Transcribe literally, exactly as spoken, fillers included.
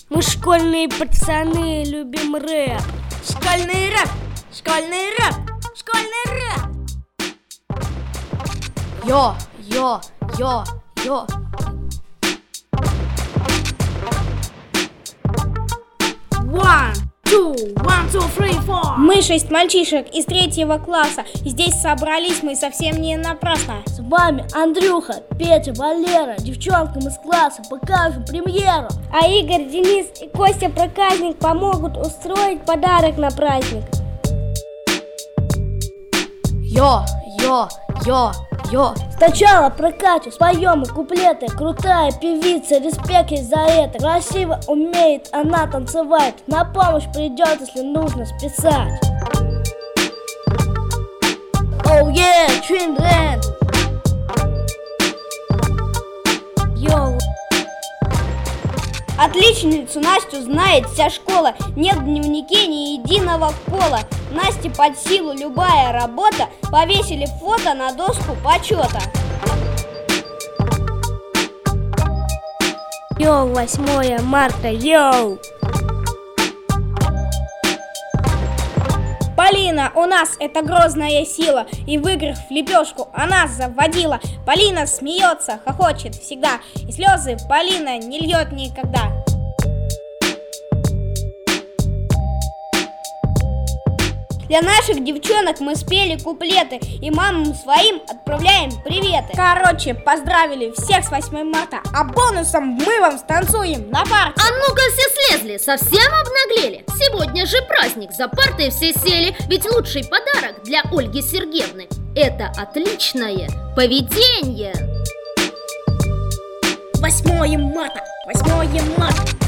Мы школьные пацаны, любим рэп. Школьный рэп, школьный рэп, школьный рэп. Йо, йо, йо, йо. One, two, one, two, three, four. Мы шесть мальчишек из третьего класса. Здесь собрались мы совсем не напрасно. С вами Андрюха, Петя, Валера, девчонкам из класса покажем премьеру. А Игорь, Денис и Костя проказник помогут устроить подарок на праздник. Йо, йо, йо, йо. Сначала про Катю споем и куплеты. Крутая певица, респект ей за это. Красиво умеет она танцевать. На помощь придет, если нужно списать. Оу, е, Чинден. Йоу. Отличницу Настю знает вся школа. Нет в дневнике ни единого кола. Насте под силу любая работа. Повесили фото на доску почета. Йоу, восьмое марта, йоу. Полина у нас это грозная сила, и в играх в лепешку она заводила. Полина смеется, хохочет всегда, и слезы Полина не льет никогда. Для наших девчонок мы спели куплеты, и мамам своим отправляем приветы. Короче, поздравили всех с восьмым марта, а бонусом мы вам станцуем на парте. А ну-ка все слезли, совсем обнаглели? Сегодня же праздник, за партой все сели. Ведь лучший подарок для Ольги Сергеевны — это отличное поведение. Восьмое марта, восьмое марта.